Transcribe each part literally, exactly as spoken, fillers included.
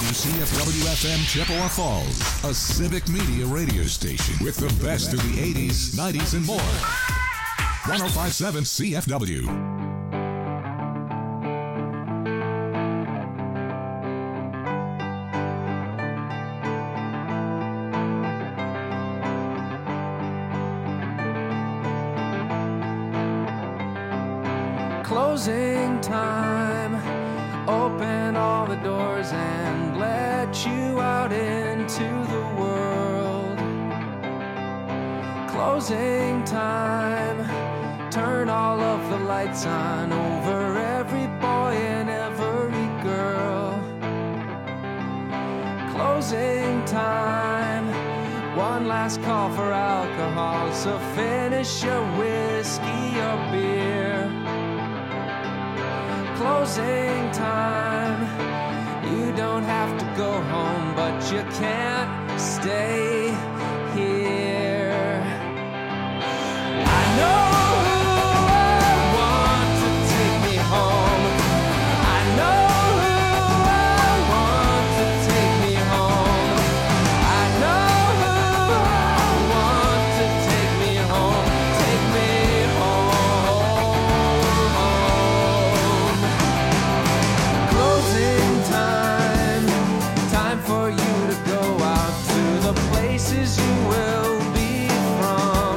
C F W F M Chippewa Falls, a civic media radio station with the best of the eighties, nineties, and more. one oh five point seven C F W. Closing time, open all the doors and let you out into the world. Closing time, turn all of the lights on over every boy and every girl. Closing time, one last call for alcohol, so finish your whiskey or beer. Closing time, you don't have to go home, but you can't stay here. I know who I want to take me home. I know who I want to take me home. I know who I want to take me home. Take me home. Closing time, time for you to go out to the places you will be from.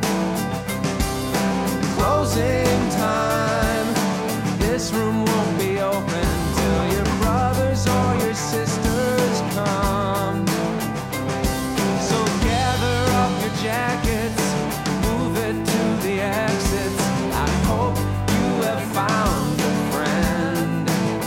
Closing time, this room won't be open till your brothers or your sisters come. So gather up your jackets, move it to the exits. I hope you have found a friend.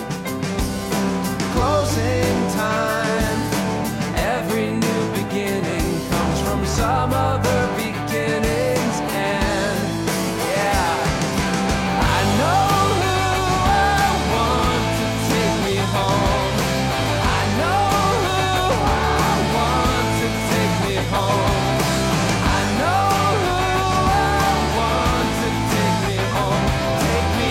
Closing time, every new beginning comes from some other beginning's end. Yeah, I know who I want to take me home. I know who I want to take me home. I know who I want to take me home. Take me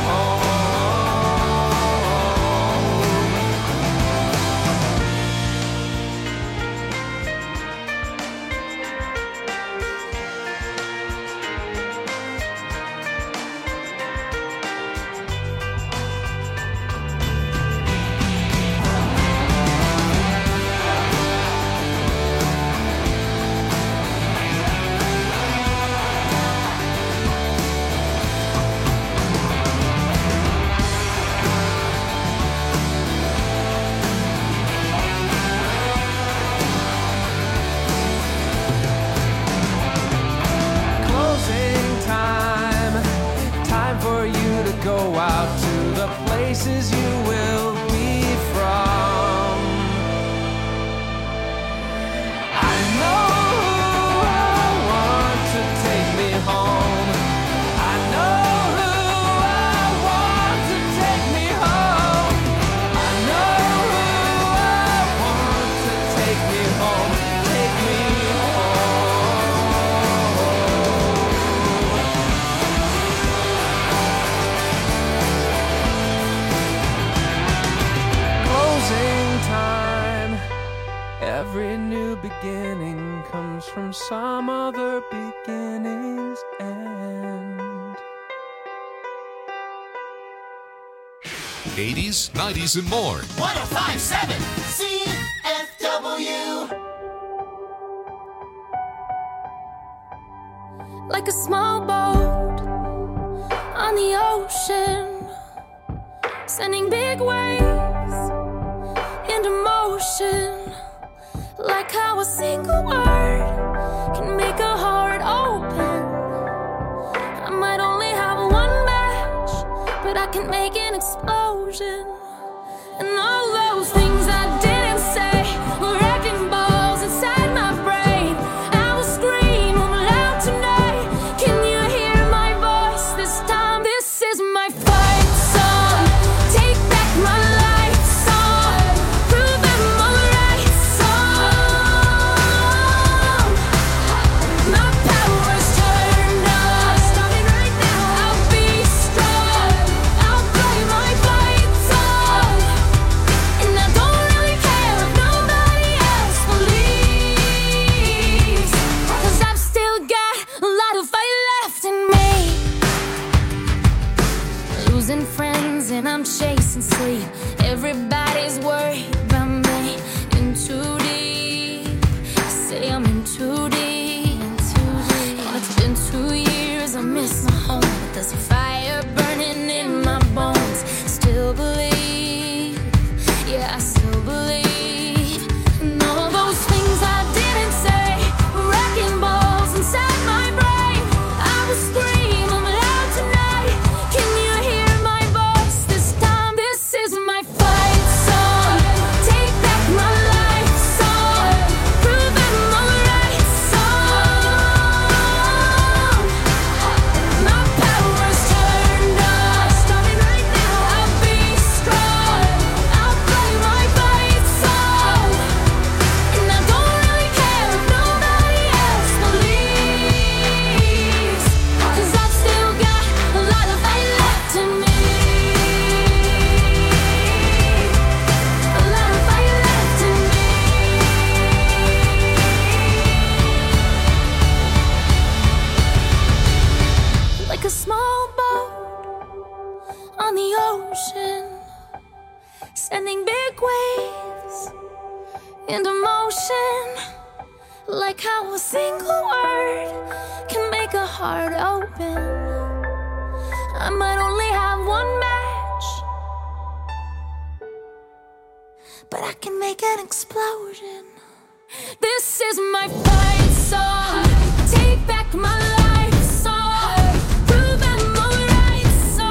Closing time, time for you to go out to the places you will be from. I know who I want to take me home. I know who I want to take me home. I know who I want to take me home. Take me Closing time, every new beginning comes from some other beginning's end. eighties, nineties, and more. one oh five point seven C F W. Like a small boat on the ocean, sending big waves into motion. Like how a single word can make a heart open. I might only have one match, but I can make an explosion. And all those things I didn't say were wrecking balls inside my brain. I will scream loud tonight. Can you hear my voice this time? This is my fight song. Take back my life song. Prove I'm alright song. My power's turned on. Starting right now. I'll be strong. I'll play my fight song. missing sleep. Everybody's worried about me. In too deep. Say I'm in too deep. And it's been two years, I miss my home. But there's a fire burning in my bones. Still believe, yeah, I still believe. And all those things I didn't say, wrecking balls inside my brain. I will scream, I'm loud tonight. Can you hear my voice this time? This is my fight song. Take back my life song. Prove I'm alright song. My power's turned on. Starting right now, I'll be strong. I'll play my fight song. And I don't really care if nobody else believes. Cause I've still got a lot of fight left in me. A lot of fight left in me. Like a small boat on the ocean, sending big waves into motion. Like how a single word can make a heart open. I might only have one match, but I can make an explosion. This is my fight song. Take back my life song. Prove I'm alright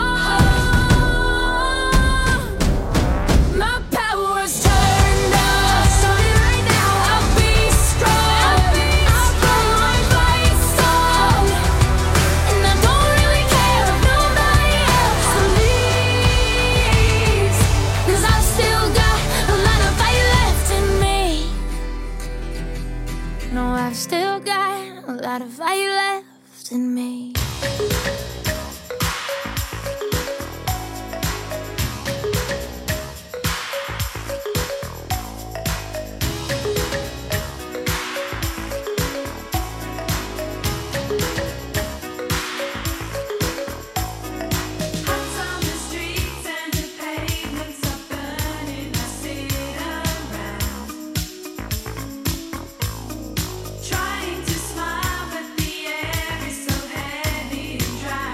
song. My power's turned on. Starting right now, I'll be strong. I'll play my fight song. And I don't really care if nobody else believes. Cause I've still got a lot of fight left in me. No, I've still got a lot of fight left in me. Hands on the streets and the pavements are burning. I sit around, trying to smile, but the air is so heavy and dry.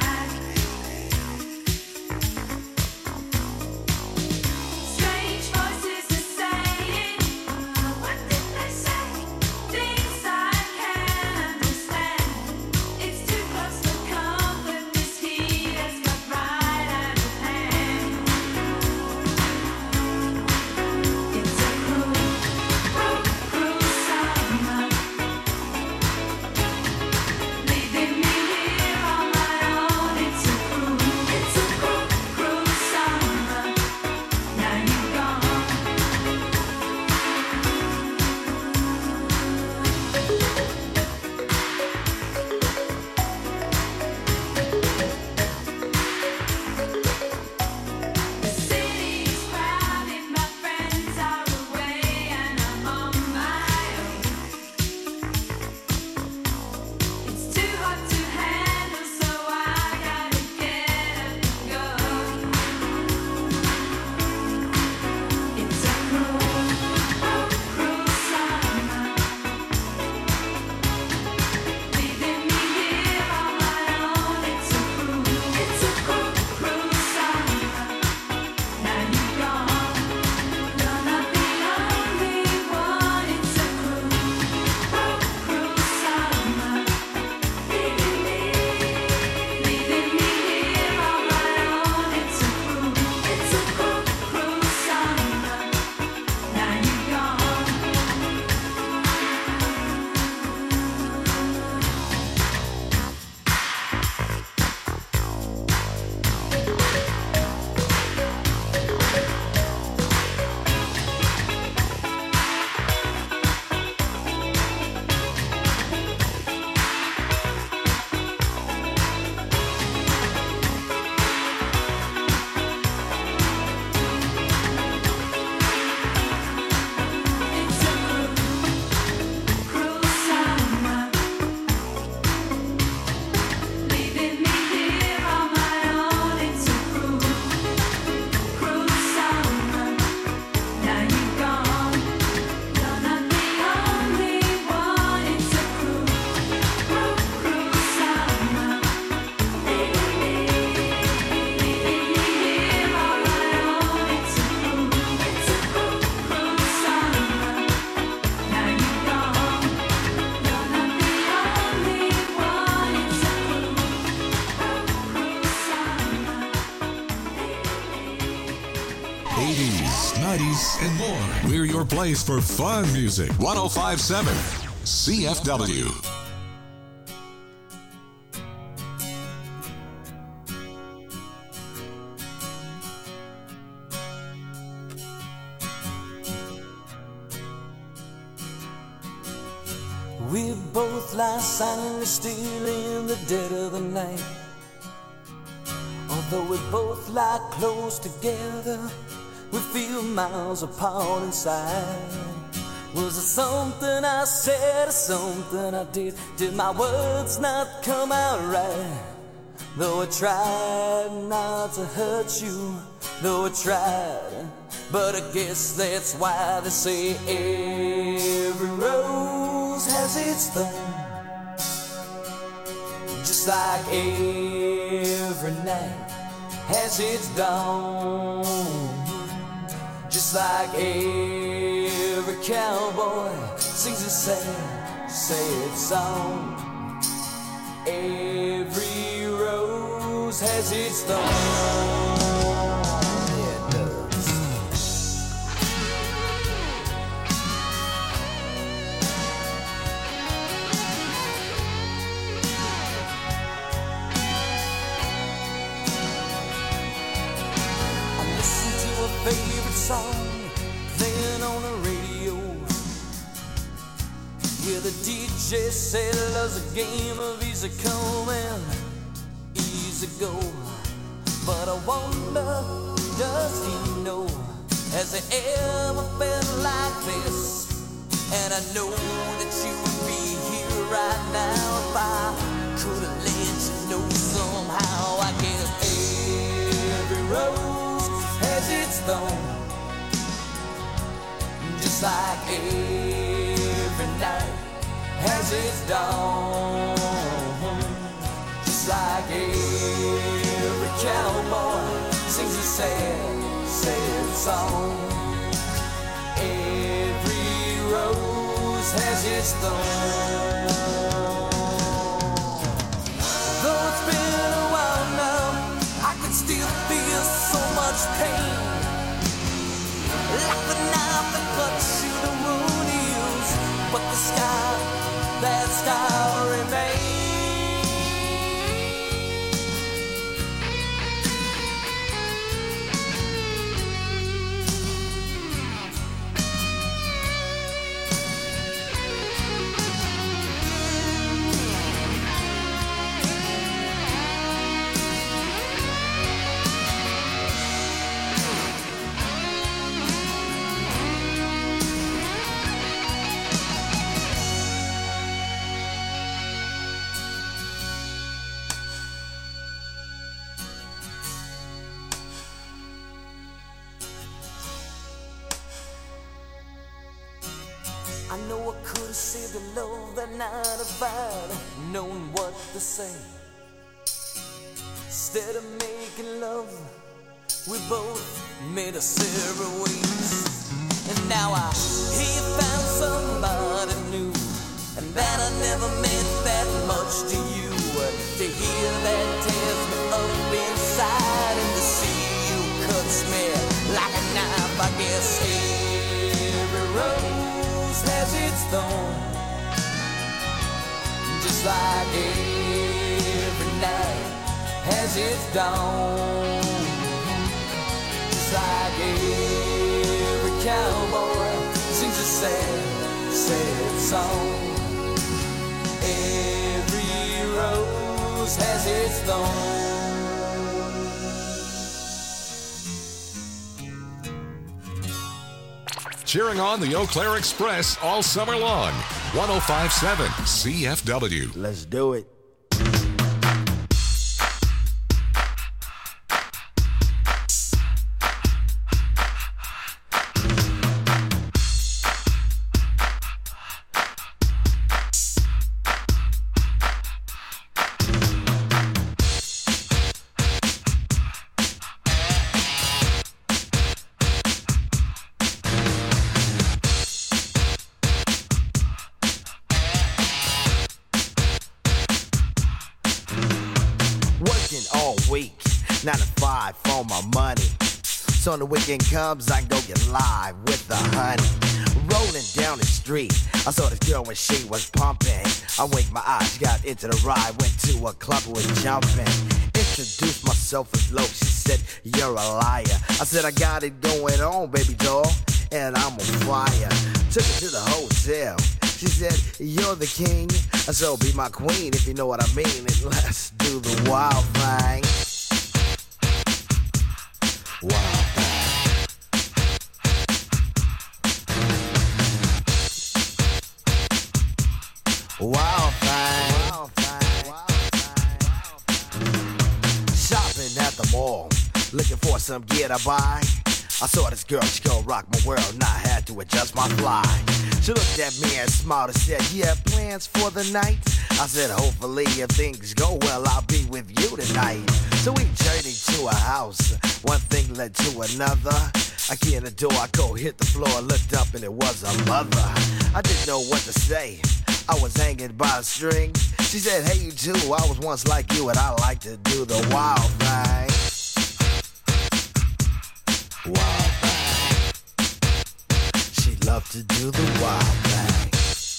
eighties, nineties, and more. We're your place for fun music. one oh five point seven C F W. We both lie silently still in the dead of the night. Although we both lie close together, we feel miles apart inside. Was it something I said or something I did? Did my words not come out right? Though I tried not to hurt you, though I tried, but I guess that's why they say every rose has its thorn. Just like every night has its dawn. Just like every cowboy sings a sad, sad song. Every rose has its thorn. Yeah, it does. I listen to a favorite song playing on the radio. Yeah, the D J said love's a game of easy come and easy go. But I wonder, does he know? Has he ever felt like this? And I know that you would be here right now if I could have let you know somehow. I guess every rose has its thorn. Just like every night has its dawn. Just like every cowboy sings a sad, sad song. Every rose has its thorn. Though it's been a while now, I can still feel so much pain. Like the knife that cuts you, the wound heals, but the scar, that scar remains. I know I could have saved the love that night if I'd known what to say. Instead of making love, we both made us separate ways. And now I hear you found somebody new, and that I never meant that much to you. To hear that tears me up inside, and to see you cuts me like a knife. I guess every rose has its thorn. Just like every night has its dawn. Just like every cowboy sings a sad, sad song. Every rose has its thorn. Cheering on the Eau Claire Express all summer long. one oh five point seven C F W. Let's do it. So on the weekend comes, I can go get live with the honey. Rolling down the street, I saw this girl when she was pumping. I winked my eyes, got into the ride, went to a club and was jumping. Introduced myself as low, she said, you're a liar. I said, I got it going on, baby doll, and I'm on fire. Took her to the hotel, she said, you're the king, so be my queen if you know what I mean, and let's do the wild thing. Wild thing. Wild thing. Wild thing. Shopping at the mall, looking for some gear to buy. I saw this girl, she gon' rock my world, and I had to adjust my fly. She looked at me and smiled and said, you have plans for the night? I said, hopefully if things go well, I'll be with you tonight. So we journeyed to a house, one thing led to another. I key in the door, I go hit the floor, looked up and it was a mother. I didn't know what to say, I was hanging by a string. She said, hey you too, I was once like you and I like to do the wild thing. Wild thing. She loved to do the wild thing.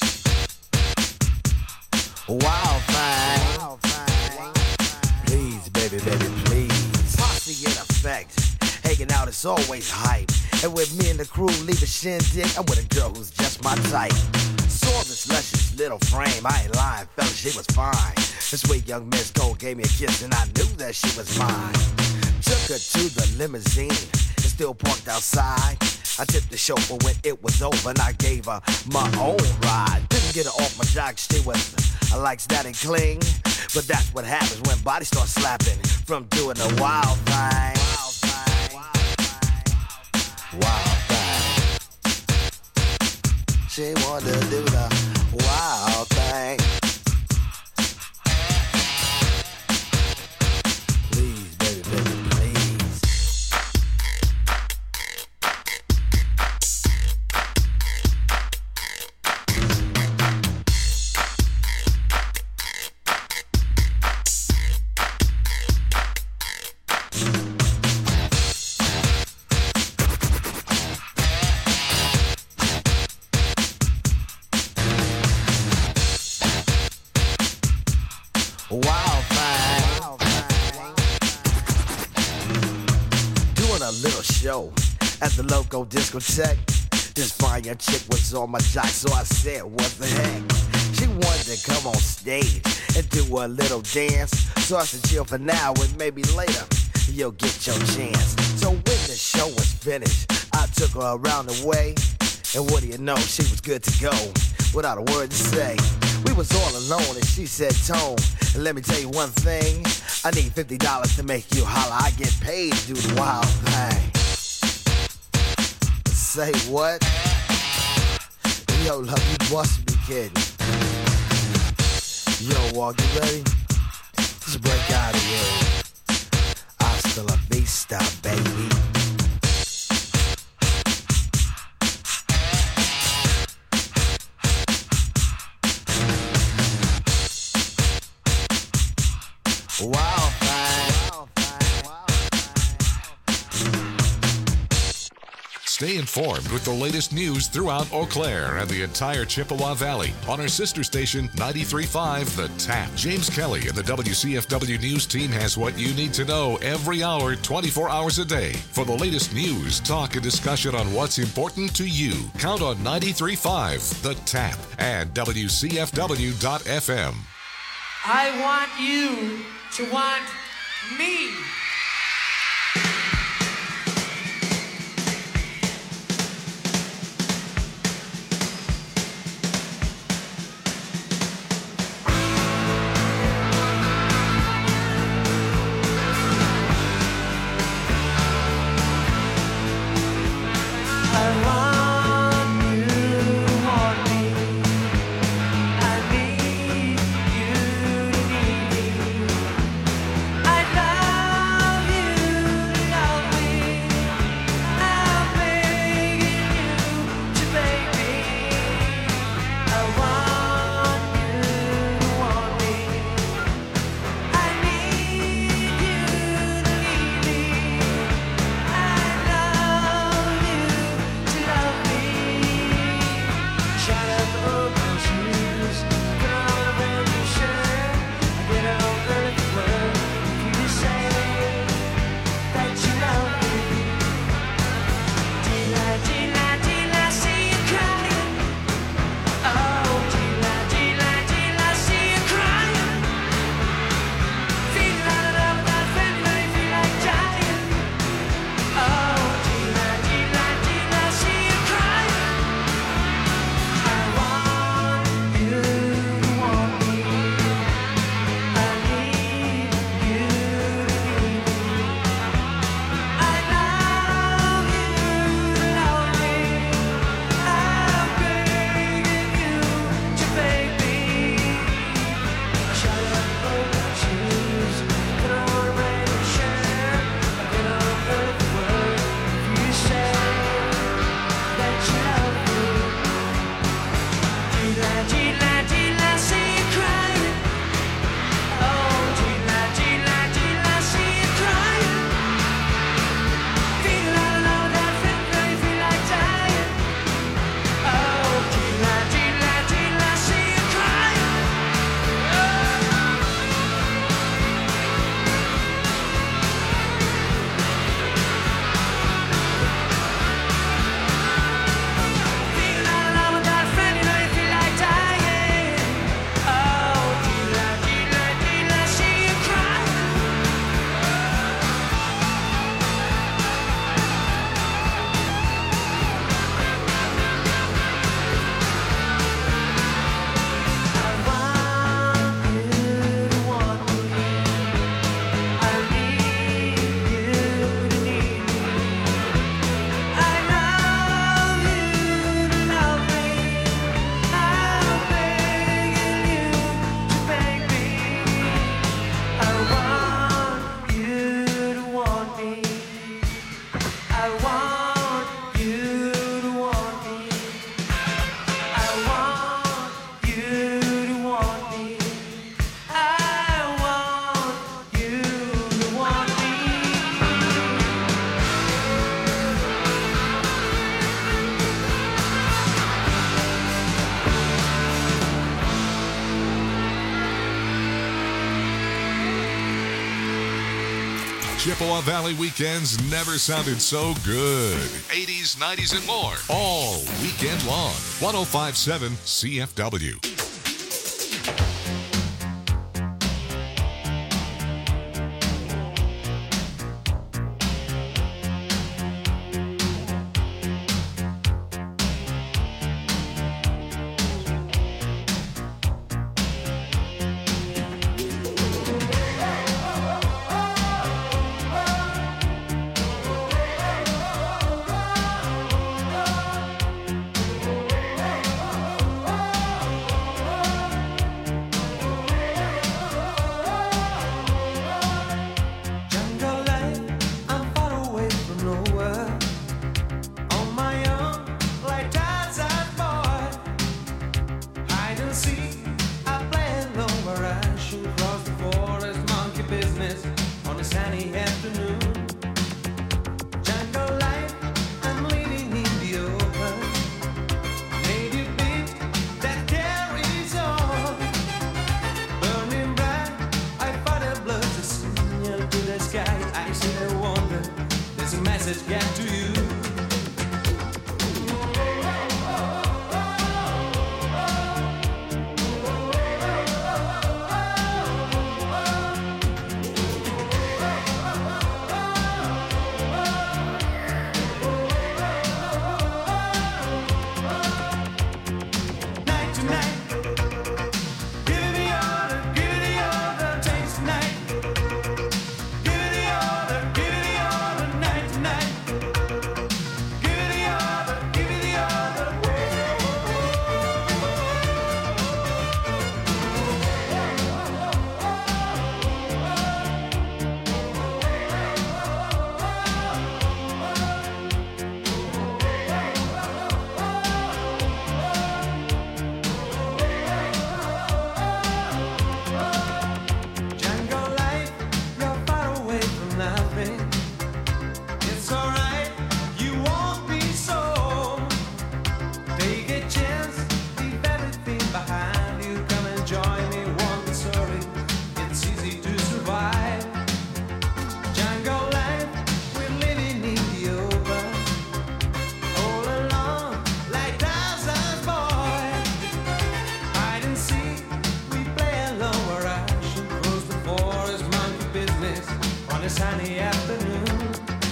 Wild thing. Wild thing. Please, baby, baby, please. Posse in effect. Hanging out is always hype. And with me and the crew leave a shindig, I'm with a girl who's just my type. Saw this luscious little frame, I ain't lying, fella, she was fine. This sweet young Miss Gold gave me a kiss and I knew that she was mine. Took her to the limousine, and still parked outside. I tipped the chauffeur when it was over and I gave her my own ride. Didn't get her off my jock, she was, I likes that and cling. But that's what happens when bodies start slapping from doing the wild thing. Wild thing. Wild thing. She wanted to do the wild thing. Please, baby, baby, please. Wild thing. Wild thing. Doing a little show at the local discotheque. This fine young chick was on my jock, so I said, what the heck? She wanted to come on stage and do a little dance. So I said, chill for now and maybe later you'll get your chance. So when the show was finished, I took her around the way. And what do you know, she was good to go without a word to say. We was all alone and she said, Tone, and let me tell you one thing, I need fifty dollars to make you holler. I get paid to do the wild thing. Say what? Yo, love, you must be kidding. Yo, Walk, you ready? Let's break out of here. Hasta la vista, baby. Wild thing. Wild thing. Wild thing. Stay informed with the latest news throughout Eau Claire and the entire Chippewa Valley on our sister station ninety-three point five The Tap. James Kelly and the W C F W News team has what you need to know every hour, twenty-four hours a day. For the latest news, talk, and discussion on what's important to you, count on ninety-three point five The Tap and W C F W dot F M. I want you to want me. I want you to want me. I need you to need me. I love want you to want me. I want you to want me. I want you to want me. Chippewa Valley weekends never sounded so good. eighties, nineties, and more. All weekend long. one oh five point seven C F W. Jungle life, I'm far away from nowhere. On my own, like Tarzan boy. Hide and seek, I play alone where I shoot across the forest. Monkey business on a sunny afternoon. Jungle life, I'm living in the open. Native beat that carries on. Burning bright, I fight a blood to signal to the sky. I see the wonder, there's a message get to you. Night to night, give it the order, give it the order, takes the night. Give it the order, give it the order, night to night. Give it the order, give it the order. Jungle life, you're far away from nothing. It's alright, you won't be so. Take a chance, leave everything behind you. Come and join me, won't be sorry. It's easy to survive. Jungle life, we're living in the open. All alone, like Tarzan's boy. Hide and seek, we play alone where I should close the forest. Monkey business on a sunny afternoon.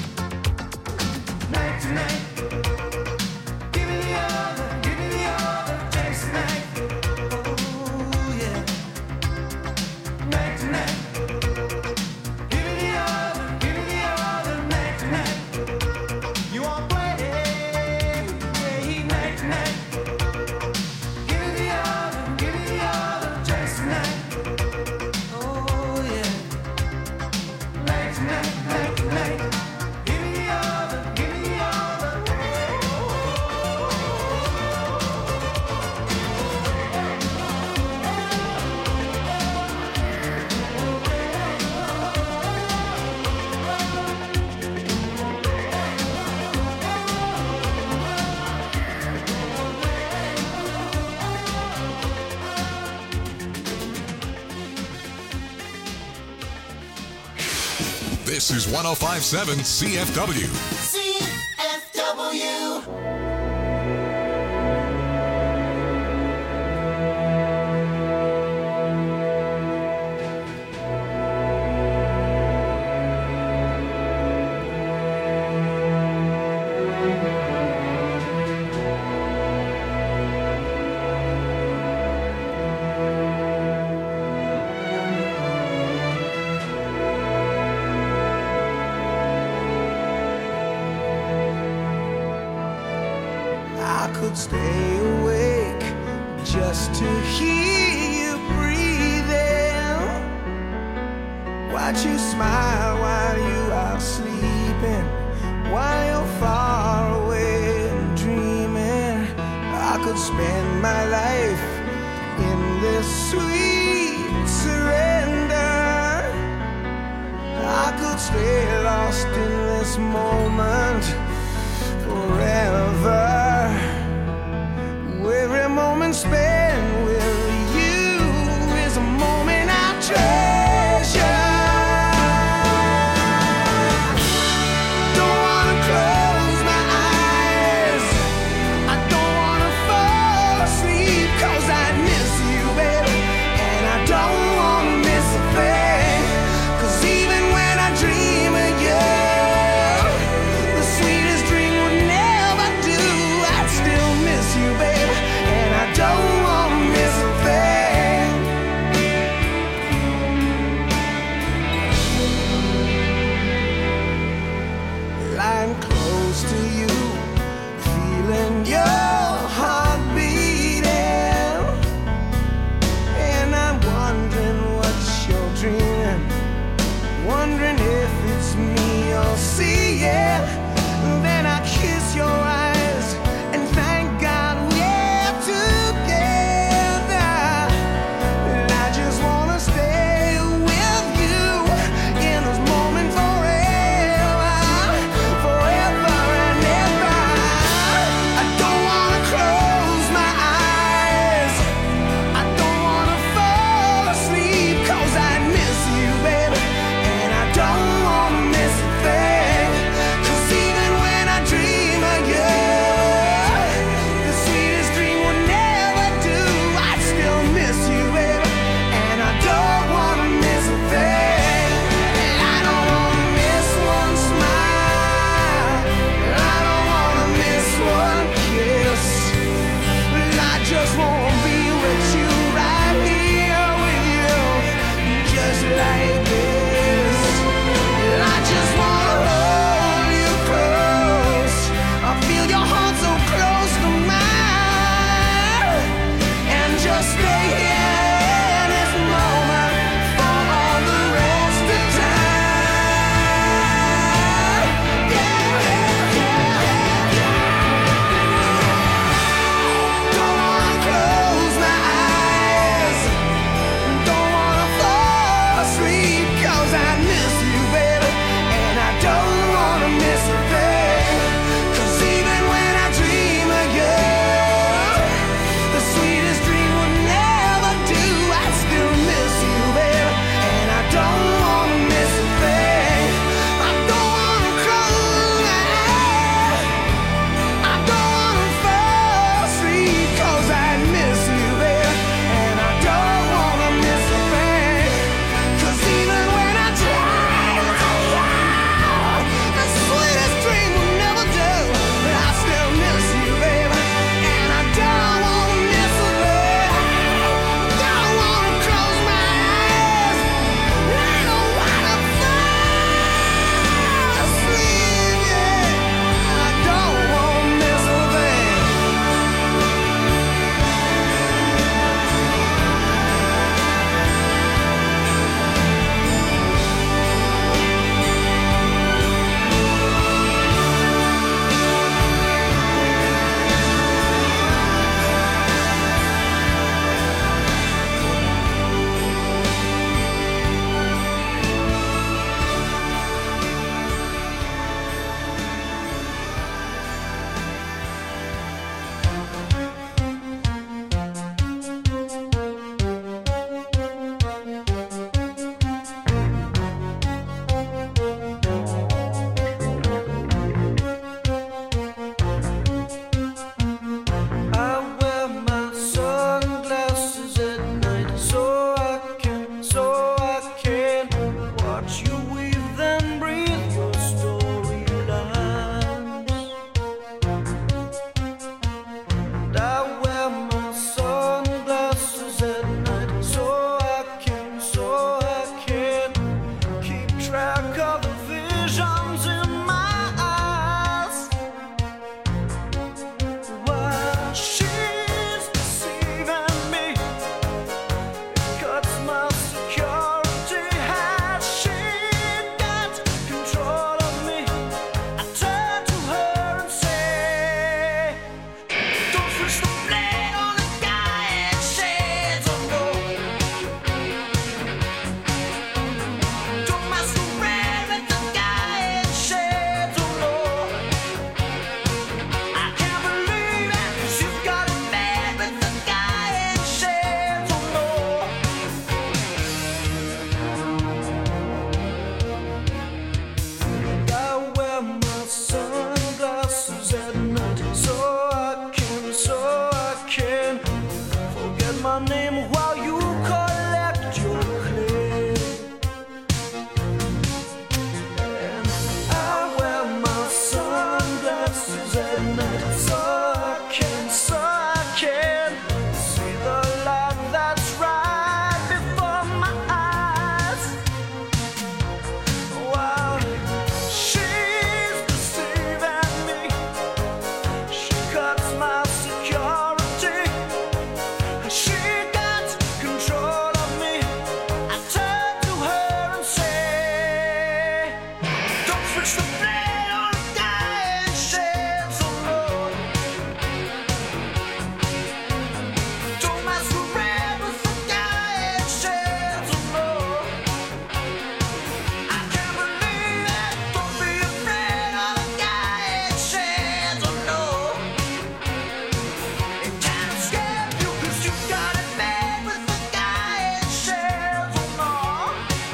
Night to night, give me the other, give me the other, takes the night. Oh yeah. Night to night, give me the other, give me the other, night to night. You won't play, yeah, night to night. Give me the other, give me the other, just tonight. Oh yeah. Night to night, night to night. Give me the other, give me the other. This is one oh five point seven C F W. C F W. I could stay awake just to hear you breathing. Watch you smile while you are sleeping. while you're far away and dreaming. I could spend my life in this sweet surrender. I could stay lost in this moment forever. Every moment spent with you is a moment I treasure. Don't wanna close my eyes, I don't wanna fall asleep, 'cause I miss you, baby, and I don't wanna miss a thing. 'Cause even when I dream of you, the sweet night. So I can, so I can see the love that's right before my eyes. Wow, she's deceiving me. She cuts my security. She got control of me. I turn to her and say, don't switch the blade on a guy and shed some blood. Don't masquerade with a guy and shed some blood. I can't believe it. Don't be afraid of a guy and shed some blood. It can't escape you 'cause you got it made with a guy and shed some blood.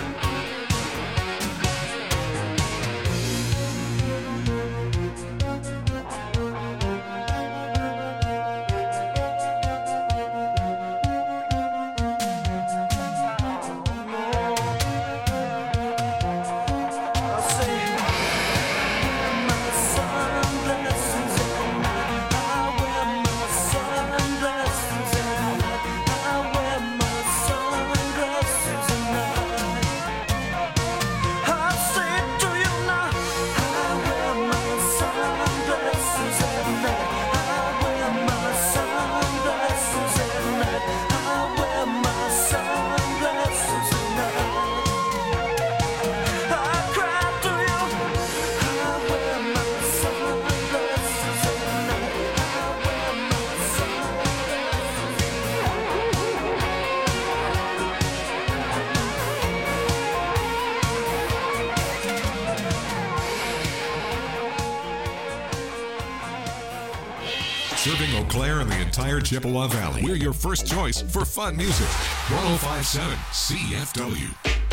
I say, my sunglasses at night. I wear my sunglasses at night. I wear my sunglasses at night. I say to you now, I wear my sunglasses at night. I wear my sunglasses at night. I wear my sunglasses at night. I cry to you. I wear my sunglasses at night. I wear my Serving Eau Claire and the entire Chippewa Valley. We're your first choice for fun music. one oh five point seven C F W.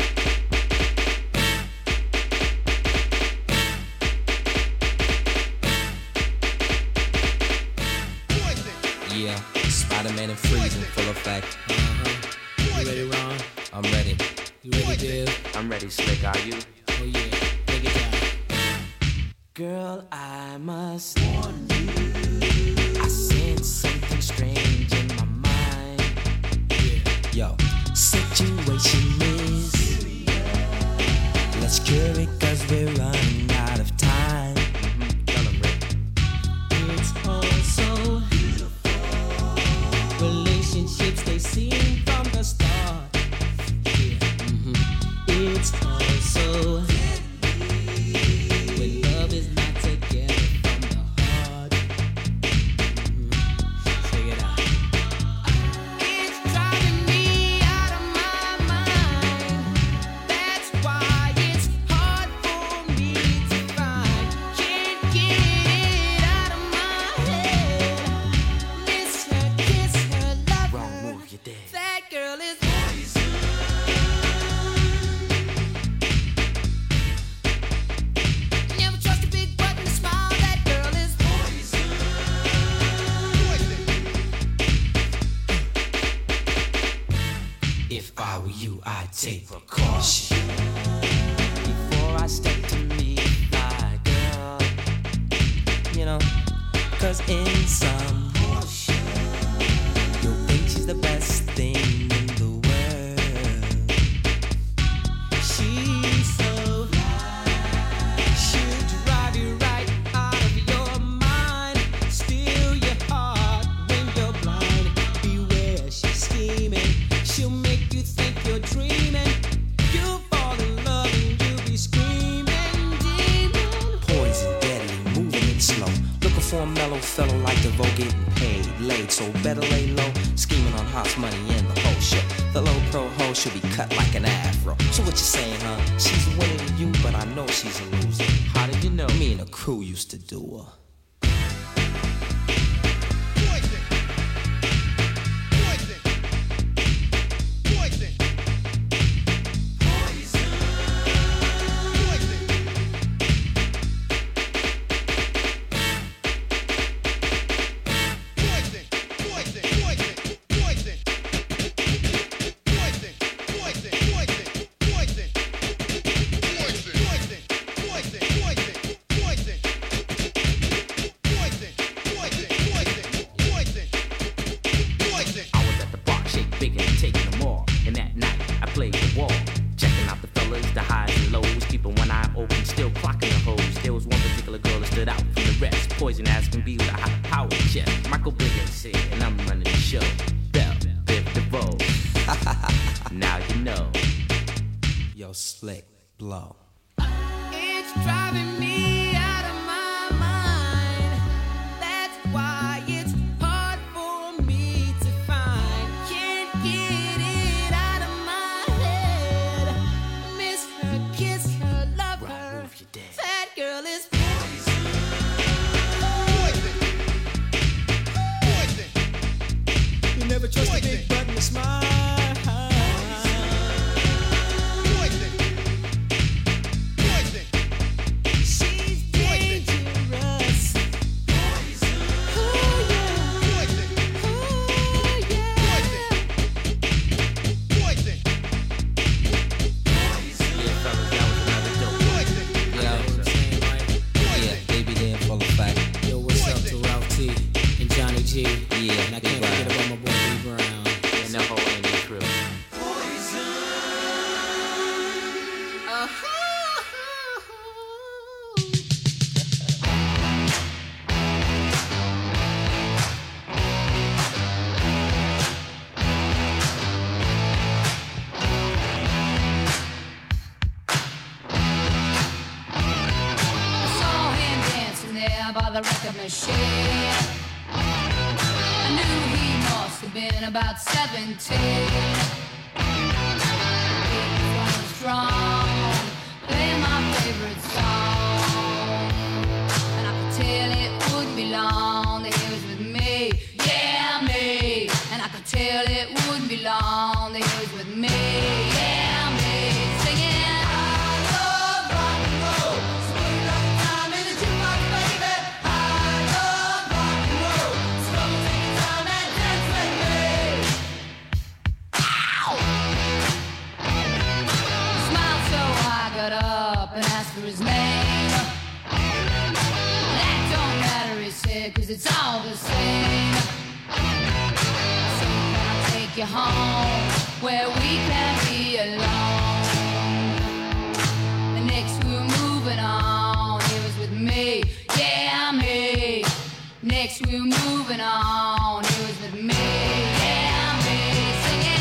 Yeah, Spider-Man and Freeze in full effect. Uh-huh. You ready, Ron? I'm ready. You ready, Dave? I'm ready, Slick. Are you? Oh yeah, take it down. Girl, I must warn you. I sense something strange in my mind. Yo, situation is, let's cure it 'cause we're running out of time. Mm-hmm. Tell 'em, Rick. It's all so beautiful. Relationships they seem from the start. Yeah. Mm-hmm. It's all so when love is not together from the heart. Mhm. Check it out. It's driving me out of my mind. That's why it's hard for me to find. Can't get it out of my head. Miss her, kiss her, love Wrong her. move, you dead. That girl is never trust a big button to smile. That girl is If I were you, I'd take precaution before I step to meet my girl. You know, 'cause in some you'll think she's the best thing in the world. She's so she'll drive you right out of your mind, steal your heart when you're blind. Beware, she's scheming. She'll make you think you're dreaming. You'll fall in love and you'll be screaming, demon. Poison, deadly, moving it slow. Looking for a mellow fellow like DeVoe, getting paid, laid, so better lay low. Scheming on Hot's money and the whole show. The low pro hoe should be cut like an afro. So what you saying, huh? She's winning to you, but I know she's a loser. How did you know? Me and the crew used to do her. Poison Aspen B with a high power check. Michael Biggins here, and I'm running the show. Bell, Biv DeVoe. Now you know. Yo, Slick, blow. It's driving me out of my mind. That's why it's hard for me to find. Can't get it out of my head. Miss her, kiss her, love her. That girl is poison. Poison. You never trust a big button to smile. By the record machine, I knew he must have been about seventeen. He was strong, playing my favorite song, and I could tell it wouldn't be long that he was with me, yeah me. And I could tell it wouldn't be long that he was with me, yeah me. Singing. And asked for his name. That don't matter, he said, cause it's all the same. So can I take you home where we can be alone? The next we were moving on, he was with me, yeah me. Next we were moving on, he was with me, yeah me. Singing.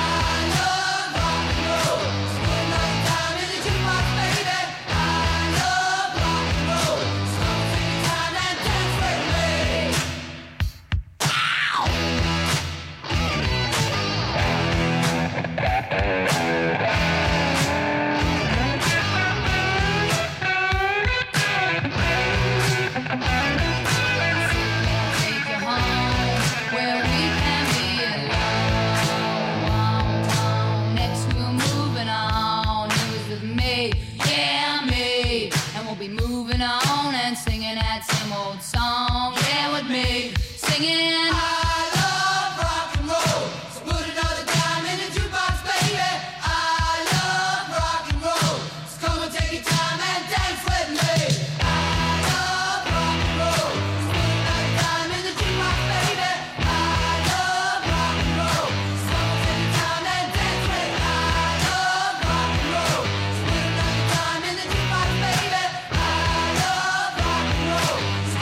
Song, yeah, with me, singing. I love rock and roll, so put another dime in the jukebox, baby. I love rock and roll, so come and take your time and dance with me. I love rock and roll, so put another dime in the jukebox, baby. I love rock and roll, so come and take your time and dance with me. I love rock and roll, so put another dime in the jukebox, baby. I love rock and roll.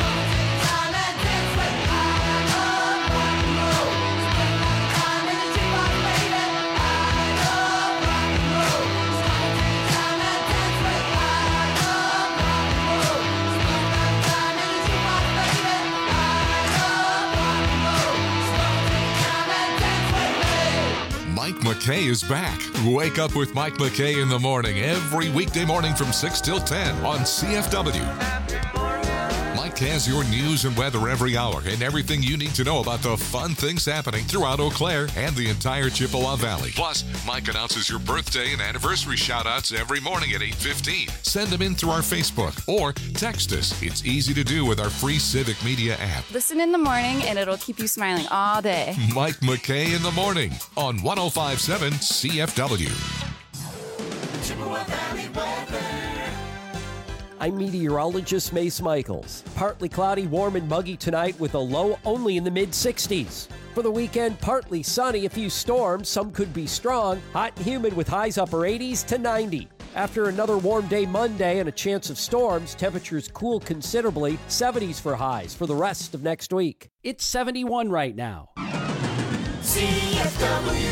Mike McKay is back. Wake up with Mike McKay in the morning every weekday morning from six till ten on C F W. Mike has your news and weather every hour and everything you need to know about the fun things happening throughout Eau Claire and the entire Chippewa Valley. Plus, Mike announces your birthday and anniversary shout-outs every morning at eight fifteen. Send them in through our Facebook or text us. It's easy to do with our free Civic Media app. Listen in the morning and it'll keep you smiling all day. Mike McKay in the morning on one oh five point seven C F W. Chippewa Valley weather. I'm meteorologist Mace Michaels. Partly cloudy, warm and muggy tonight with a low only in the mid sixties. For the weekend, partly sunny, a few storms, some could be strong, hot and humid with highs upper eighties to ninety. After another warm day Monday and a chance of storms, temperatures cool considerably, seventies for highs for the rest of next week. It's seventy-one right now. C F W.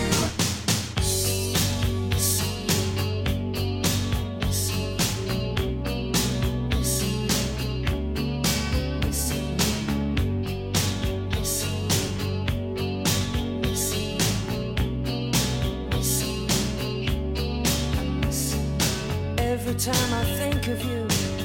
Every time I think of you,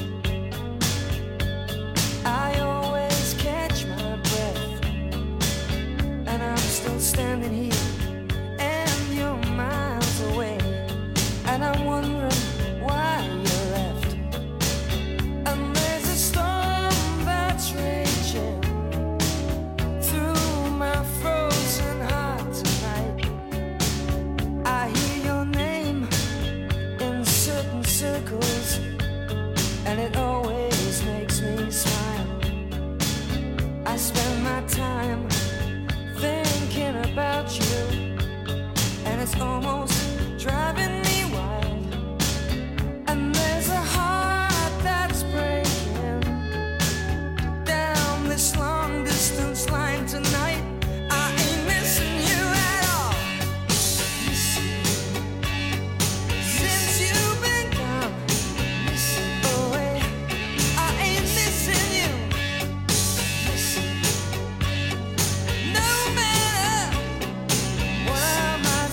I always catch my breath, and I'm still standing here, and you're miles away, and I'm wondering why you left. And there's a storm that's raging through my frozen heart tonight. I hear your name in certain circles, and it always makes me smile. I spend my time thinking about you, and it's almost driving me wild. And there's a heart that's breaking down this long distance line tonight. I ain't missing you at all. Since you've been gone away, I ain't missing you. No matter what I might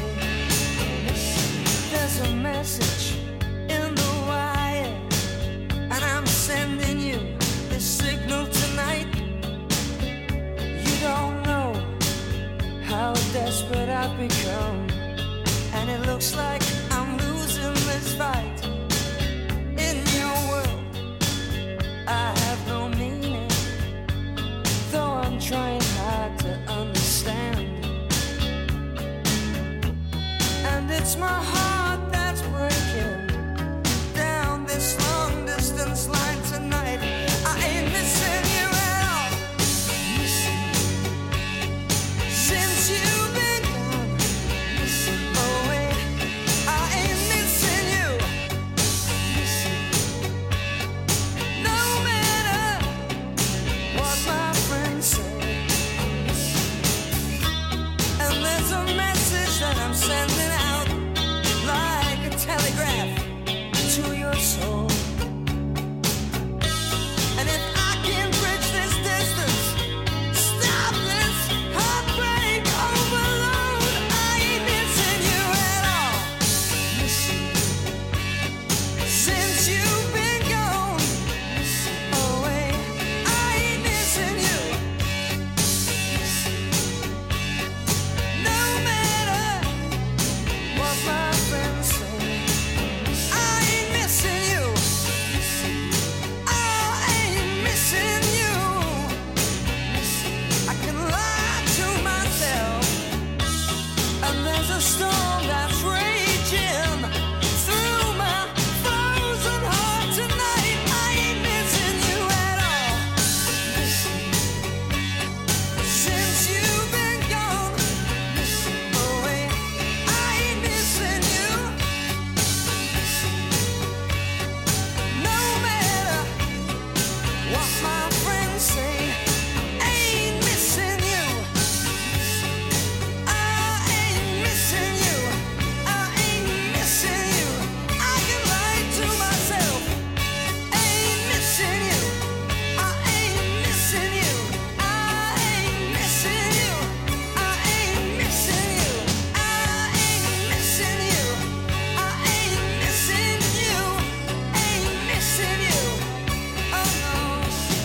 say, there's a message in the wire, and I'm sending you this signal tonight. You don't know how desperate I've become, and it looks like I'm losing this fight. In your world, I have no meaning, though I'm trying hard to understand. And it's my heart that's breaking down this long distance line tonight. I ain't missing you at all. Since you've been gone away, I ain't missing you. No matter what my friends say, and there's a message that I'm sending out like a telegraph to your soul. And if I can bridge this distance, stop this heartbreak overload, I ain't missing you at all. Since you've been gone away, I ain't missing you. No matter what my friends say, I ain't missing you. I ain't missing you. I can lie to myself, and there's a storm that's raging through my frozen heart tonight. I ain't missing you at all. Since you've been gone away, I ain't missing you. No matter what my friends say, ain't missing you. I ain't missing you. I ain't missing you. I can lie to myself. Ain't missing you. I ain't missing you. I ain't missing you. I ain't missing you. I ain't missing you. I ain't missing you. Ain't missing you. Oh no.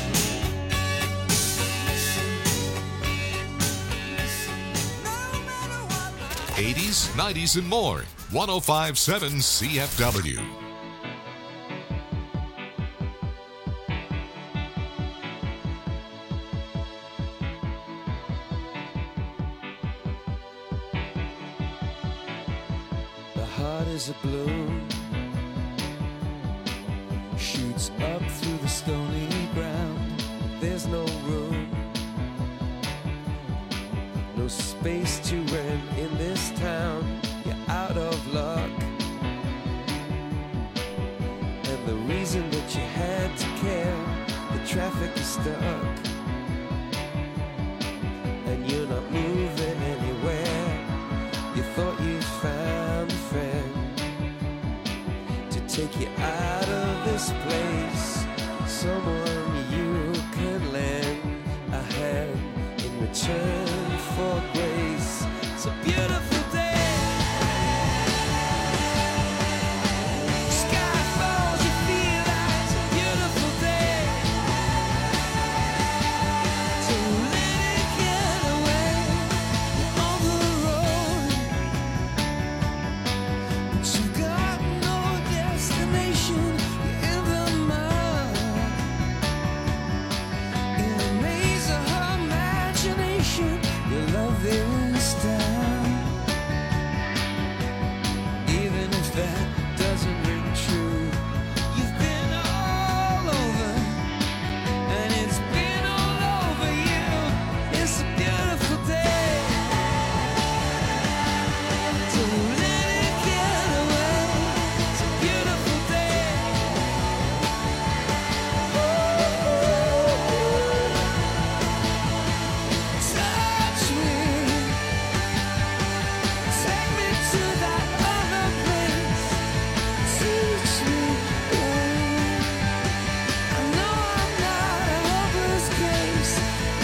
eighties, nineties, and more. one oh five point seven C F W. The heart is a balloon, shoots up through the stony ground. There's no room, no space to rent in this town. You're out of luck. traffic is stuck and you're not moving anywhere. You thought you found a friend to take you out of this place, someone you could lend a hand in return for grace. It's a beautiful day. Sky falls, you feel like it's a beautiful day. So let it get away. You're on the road, but you've got no destination. You're in the mud, in a maze of her imagination. Your love is down, even if that doesn't ring true. You've been all over, and it's been all over you. It's a beautiful day. So let it get away. It's a beautiful day. Touch me, take me to that other place. Teach me, I know I'm not a hopeless case.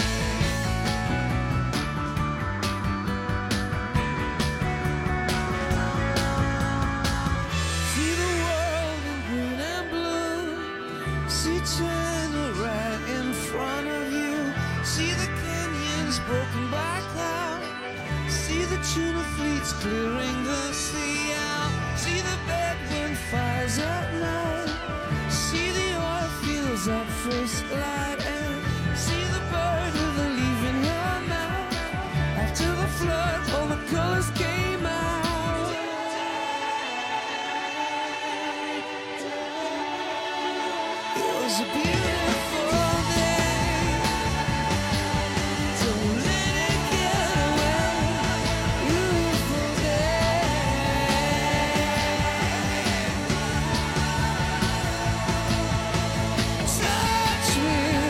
See the world in green and blue. See China right in front of you. See the canyons broken by cloud. See the tuna fleets clearing the sea out. See the bedroom fires at night. See the oil fields at first light. And see the bird with a leaf in her mouth. After the flood, all the colors came out. It was a beautiful day. So let it get away. Beautiful day. Touch me.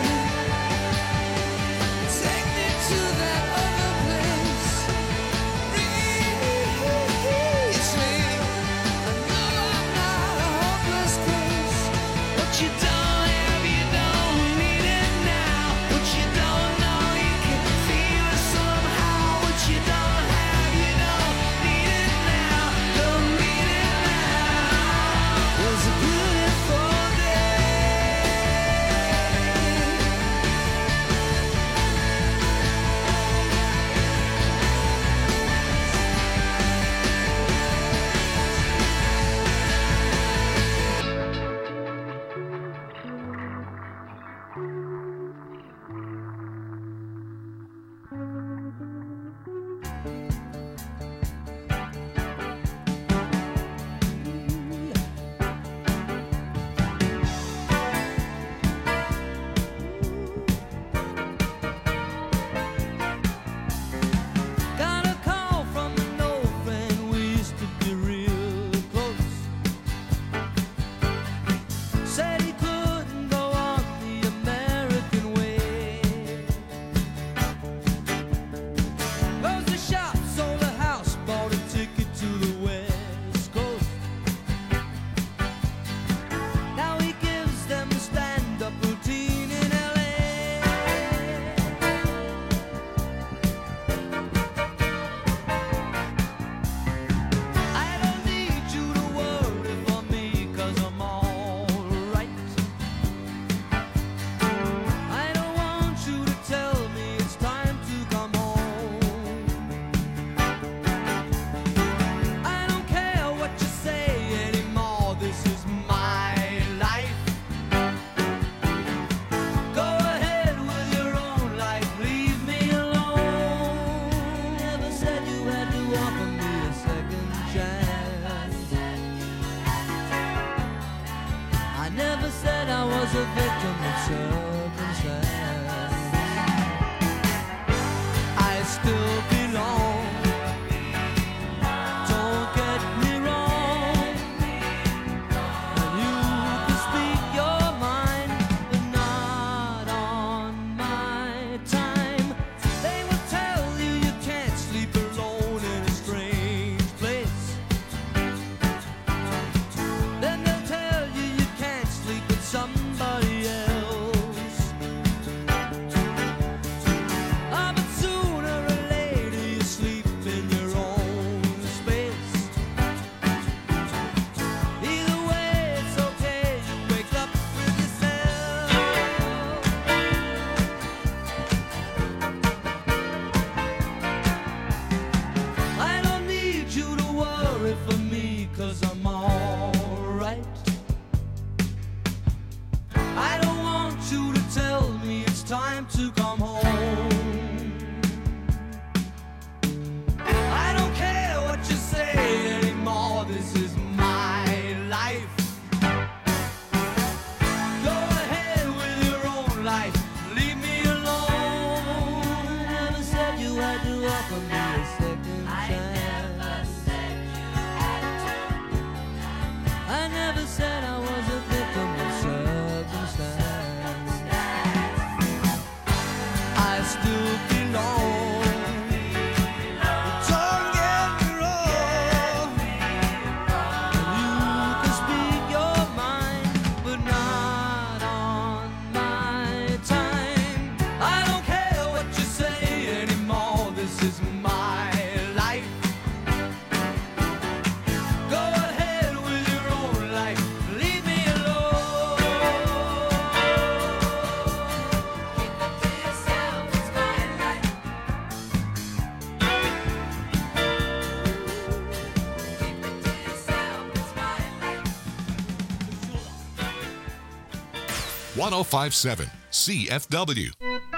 one oh five point seven C F W.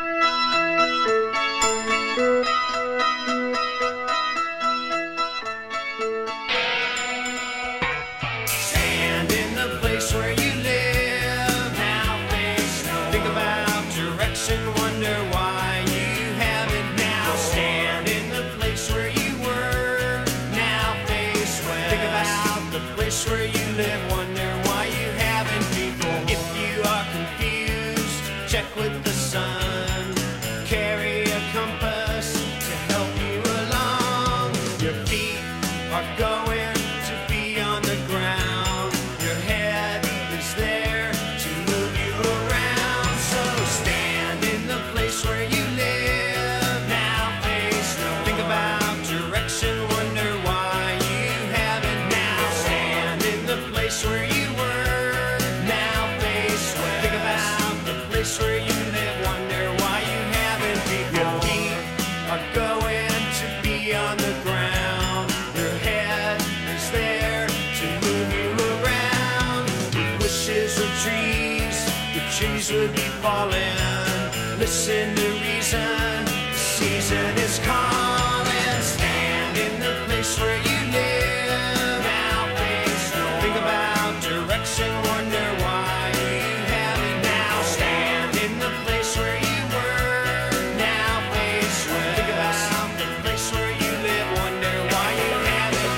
Stand in the place where you live. Now face no. Think about direction. Wonder why you haven't now. Stand in the place where you were. Now face west. Think about the place where you live. Wonder why you haven't before. If you are confused, check with the sun. Carry a compass to help you along. Your feet are going to be on the ground. Your head is there to move you around. So stand in the place where you live. Now face no. Think about direction. Wonder why you haven't now. Stand in the place where you were. Now face west. Think about the place where you live. Wonder why you haven't before. Your feet are going to be on the ground. Your head is there to move you around. With wishes of trees, the trees would be falling. Listen to reason, the season is calling. Stand in the place where you live. Now face no. Think about direction. Wonder why you haven't now. Stand in the place where you were. Now face west. Think about the place where you live. Wonder why you haven't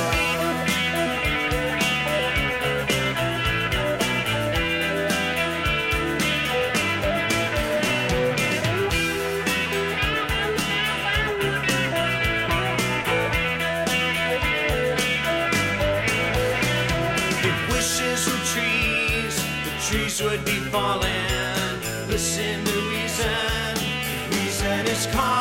If wishes were trees, the trees would be falling. Listen to reason, reason is calling.